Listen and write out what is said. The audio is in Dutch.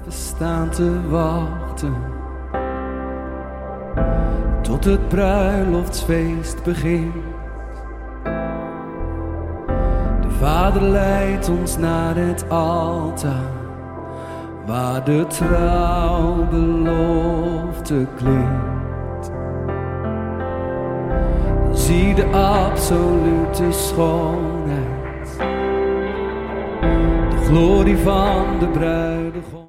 We staan te wachten tot het bruiloftsfeest begint. De Vader leidt ons naar het altaar, waar de trouwbelofte klinkt. Dan zie de absolute schoonheid, de glorie van de bruidegom.